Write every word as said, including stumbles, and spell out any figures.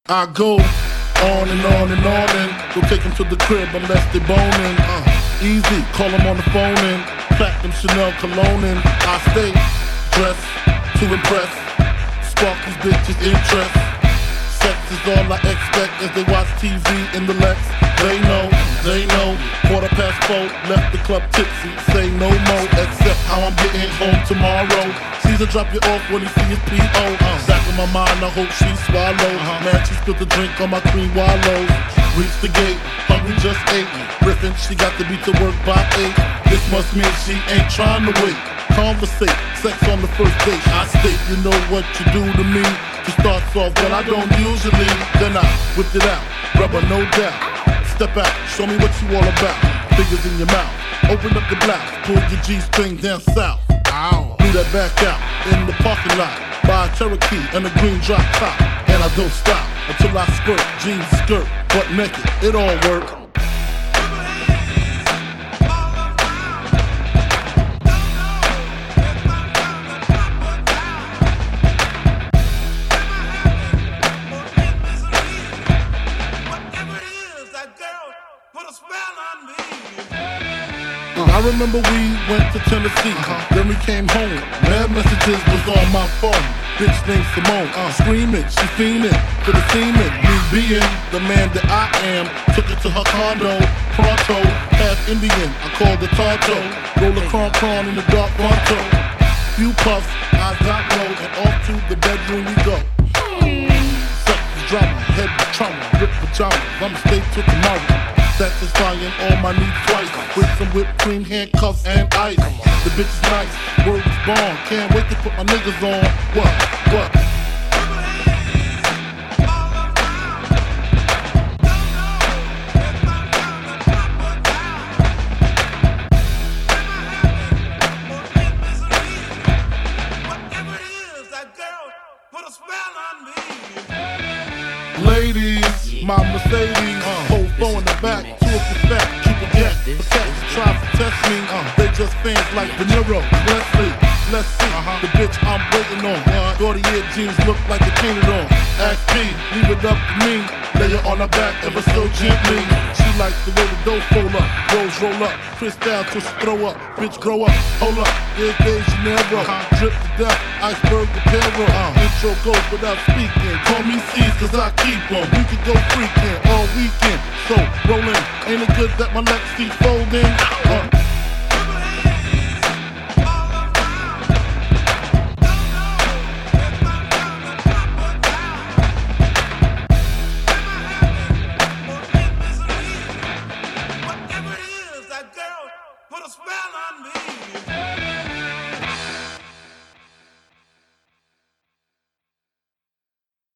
I go on and on and on and don't take them to the crib unless they boning. Uh, easy, call them on the phone and platinum Chanel cologne and I stay dressed to impress, spark these bitches' interest. Sex is all I expect as they watch T V in the Lex. They know, they know, quarter past four, left the club tipsy, say no more, except how I'm getting home tomorrow. Caesar drop you off when he see his P O. Uh, back in my mind, I hope she swallows. Uh-huh. Man, she spilled the drink on my cream wallows. Reach the gate, hungry just ate. Griffin, she got to be to work by eight. This must mean she ain't trying to wait. Conversate, sex on the first date. I state, you know what you do to me. She starts off, well I don't usually. Then I whip it out, rubber no doubt. Step out, show me what you all about. Fingers in your mouth, open up the blouse, pull your G-string down south. Ow. Do that back out in the parking lot. Buy a Cherokee and a green drop top. And I don't stop until I skirt, jeans, skirt, butt naked, it all work. I remember we went to Tennessee, uh-huh. Then we came home. Mad messages was on my phone. Bitch named Simone, uh, screaming, she fiending for the semen. Me being the man that I am, took it to her condo. Pronto, half Indian, I called the Tonto. Roll a cron cron in the dark Pronto. Few puffs, eyes got low, and off to the bedroom we go. Sex is drama, head trauma, rip pajamas. I'ma stay till tomorrow. Satisfying all my needs twice with some whipped cream, handcuffs, and ice. The bitch is nice, word is born. Can't wait to put my niggas on. What? What? Ladies, my Mercedes, uh, hold four in the back, two of the fat, keep a gat. The cats try to test me, uh, they just fans like De Niro. Let's see, let's see, uh-huh. The bitch I'm waiting on. Gordier jeans look like they painted on. Ask P, leave it up to me. Lay her on her back ever so gently. She likes the way the dough fold up, rolls roll up, twist down till she throw up. Bitch grow up, hold up, there's De Janeiro. Uh-huh. Drip to death, iceberg the peril. Uh, intro goes without speaking. Call me C's cause I keep on. We could go freaking all weekend. So rollin', ain't it good that my Lexi's folding? Uh, Put a spell on me.